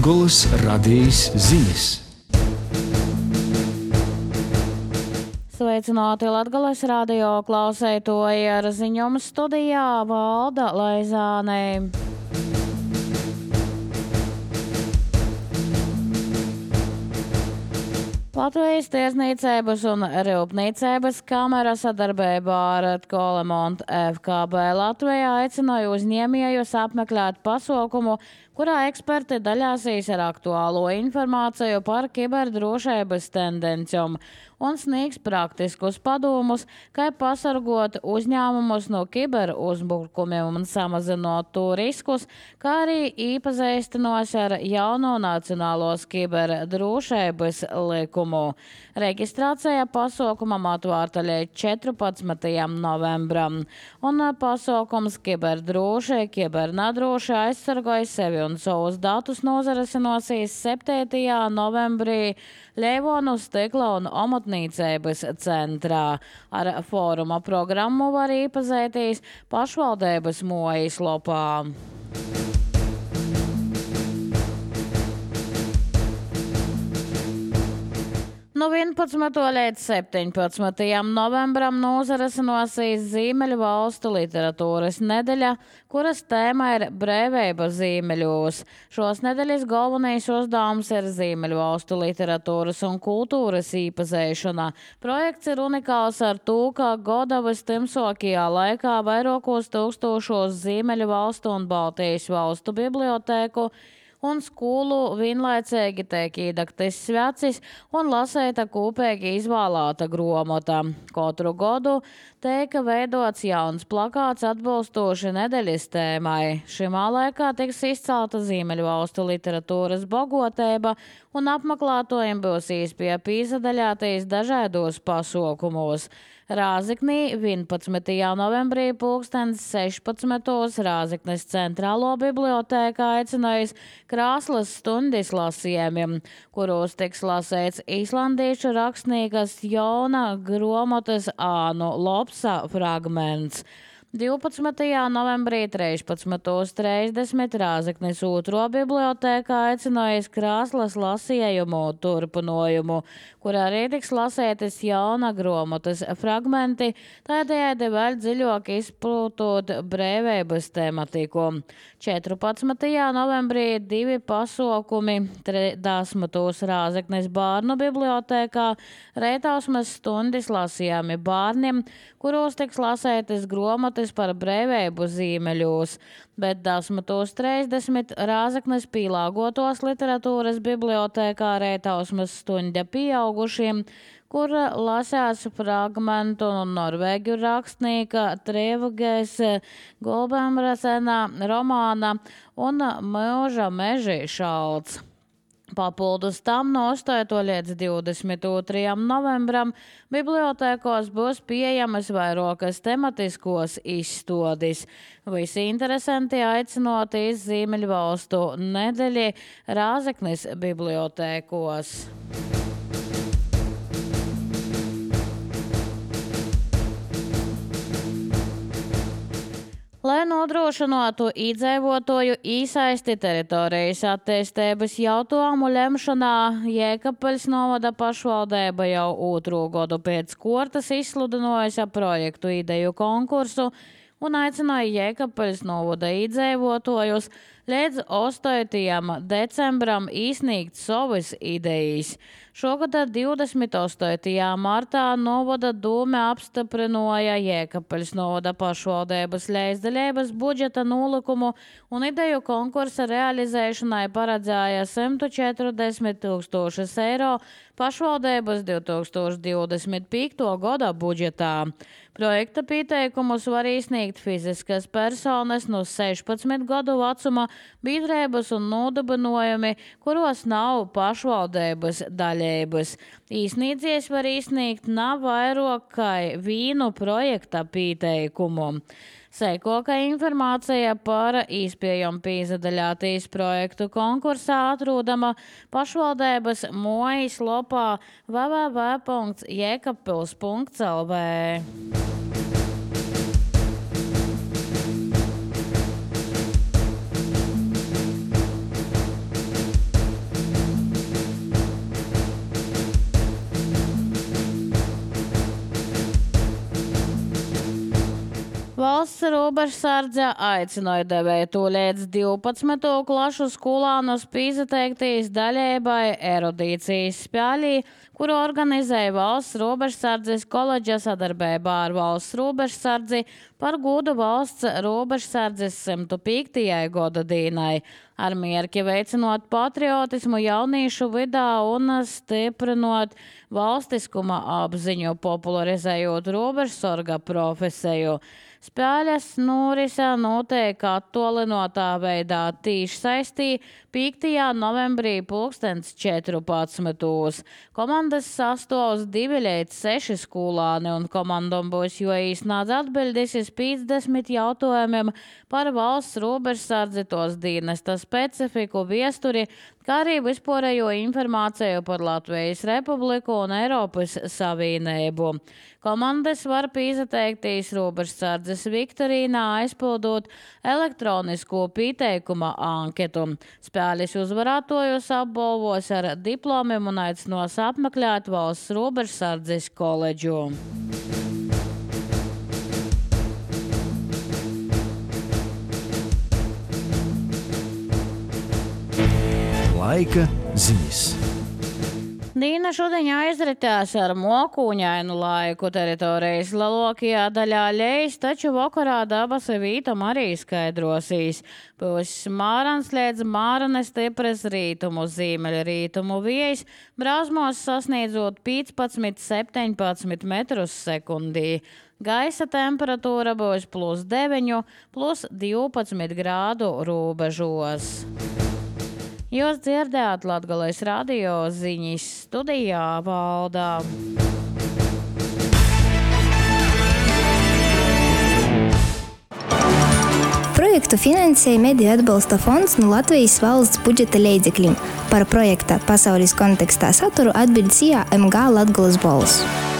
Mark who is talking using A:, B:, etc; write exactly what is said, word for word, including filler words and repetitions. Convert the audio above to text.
A: Latgolas radijas ziņas.
B: Sveicināti Latgolas radio klausētoji, ar ziņojumu studijā Valda Laizāne. Latvijas tiesniecības un rūpniecības kamera sadarbībā ar Kolemont F K B Latvijā aicināja uzņēmējus apmeklēt pasaukumu, kurā eksperti daļāsīs ar aktuālo informāciju par kiberdrošības tendencijām un sniegs praktiskus padomus, kā pasargot uzņēmumus no kiberuzbrukumiem un samazinot to riskus, kā arī iepazīstinos ar jauno nacionālos kiberdrošības likumu. Reģistrācija pasaukumam atvērta līdz četrpadsmitajam novembram, un pasaukums kiberdroši, kibernedroši aizsargoja sevi un savus datus nozarasinosies septītajā novembrī Leivonu stikla un omotnīcības centrā. Ar fóruma programmu var iepazīties pašvaldības mojas lopā. No vienpadsmitajā līdz septiņpadsmitajam novembram nozarasinosies Ziemeļu valstu literatūras nedēļa, kuras tēma ir brīvība zīmeļos. Šos nedēļas galvenais uzdevums ir Ziemeļu valstu literatūras un kultūras īpazīšana. Projekts ir unikāls ar to, ka Godavas timsokajā laikā vairākos tūkstošos Ziemeļu valstu un Baltijas valstu bibliotēku un skolu vienlaicīgi tiek iedagtas svecis un lasēta kopīgi izvēlēta gromota. Katru gadu tiek veidots jauns plakāts atbilstoši nedēļas tēmai. Šimā laikā tiks izcelta Ziemeļu valstu literatūras bogotība un apmeklētojiem būs iespēja pīsadaļāties dažādos pasaukumos. Rāziknī vienpadsmitajā novembrī pulkstens sešpadsmitos Rāziknes centrālo bibliotēkā aicinājis krāslas stundas lasījumiem, kuros tiks lasēts islandiešu rakstniekas Jona Gromotas Ānu Lopsa fragments. divpadsmitajā novembrī trīspadsmitos trīsdesmit Rāziknes otro bibliotēkā aicinājis krāslas lasījumu turpinājumu, kur arī tiks lasētas Jauna Gromotas fragmenti, tādējādi vēl dziļāk izplūtot brīvības tematiku. četrpadsmitajā novembrī divi pasaukumi trīsdesmitos Rāziknes bērnu bibliotēkā reitausmas stundas lasījumi bērniem, kuros tiks lasētas gromotas par brīvību zīmeļos, bet desmitos trīsdesmit Rāzaknes pielāgotos literatūras bibliotēkā reitausmas stunda pieaugušiem, kur lasās fragmentu no norvēģu rakstnieka Trevges Golbemrasena romāna un Mūža meži šalts. Papildus tam no astoņā līdz divdesmit otrajam novembram bibliotēkos būs pieejamas vairākas tematiskos izstādes. Visi interesanti aicinoties Ziemeļu valstu nedēļi Rāzaknes bibliotēkos. Lai nodrošinātu iedzīvotāju īsaisti teritorijas attīstības jautājumu lemšanā, Jēkabpeļs novada pašvaldība jau otro gadu pēc kārtas izsludinājusi projektu ideju konkursu un aicināja Jēkabpeļs novada iedzīvotājus līdz astoņajam decembram izsniegt savas idejas. Šogad divdesmit astotajā martā novada dome apstiprināja Jēkabpeļs novada pašvaldības līdzdalības budžeta nolikumu un ideju konkursa realizēšanai paredzēja simt četrdesmit tūkstošus eiro pašvaldības divi tūkstoši divdesmit piekto gada budžetā. Projekta pieteikumus var izsniegt fiziskas personas no sešpadsmit gadu vecuma, biedrības un nodibinājumi, kuros nav pašvaldības daļības. Īsniedzējs var izsniegt nav vairāk kā vienu projekta pieteikumu. Sekoka informācija par iespējamu piedalīties projektu konkursā atrodama pašvaldības mojas lopā w w w punkts jēkabpils punkts l v. Valsts robežsardze aicināja devēt līdz divpadsmito klašu skolānus pīzateiktīs daļēbai erudīcijas spēlī, kuru organizēja Valsts robežsardzes koledža sadarbībā ar Valsts robežsardzi par godu Valsts robežsardzes simtu piektajai goda dīnai, ar mierki veicinot patriotismu jauniešu vidā un stiprinot valstiskuma apziņu, popularizējot robežsarga profesiju. Spēles norise notiek attolinotā veidā tīši saistī piektajā novembrī pulkstens četrpadsmitos. Komandas sastāvs divi līdz seši skolāni un komandom būs jo īsnāds atbildes iz piecdesmit jautājumiem par valsts robežsardzi, tos dienesta specifiku, viesturi, kā arī vispārējo informāciju par Latvijas Republiku un Eiropas Savienību. Komandas var pīzateiktīs robežsardzes viktorīnā aizpildot elektronisko pieteikuma anketu. Spēles uzvarētojus apbalvos ar diplomiem un aicinās apmeklēt Valsts robežsardzes koledžu.
A: Laika ziņas.
B: Dīna šodien aizritās ar mokūņainu laiku, teritorijas lielākajā daļā lejas, taču vakarā dabas vītam arī skaidrosīs. Būs mārans līdz mārane stipras rītumu, ziemeļrītumu vējs, brāzmos sasniedzot piecpadsmit līdz septiņpadsmit metrus sekundī. Gaisa temperatūra būs plus deviņi, plus divpadsmit grādu robežos. Jūs dzirdējāt Latgales radio ziņas, studijā Valdā.
C: Projektu finansēja Mediju atbalsta fonds no Latvijas valsts budžeta līdzekļiem. Par projekta pasaules kontekstā saturu atbild S I A M G Latgales balss.